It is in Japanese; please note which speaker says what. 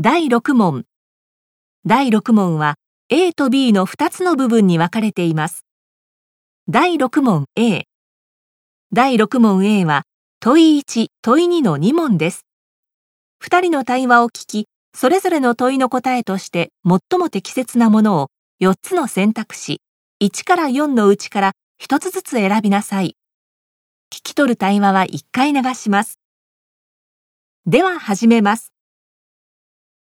Speaker 1: 第6問。第6問は A と B の2つの部分に分かれています。第6問 A。第6問 A は問い1、問い2の2問です。2人の対話を聞き、それぞれの問いの答えとして最も適切なものを4つの選択肢、1から4のうちから1つずつ選びなさい。聞き取る対話は1回流します。では始めます。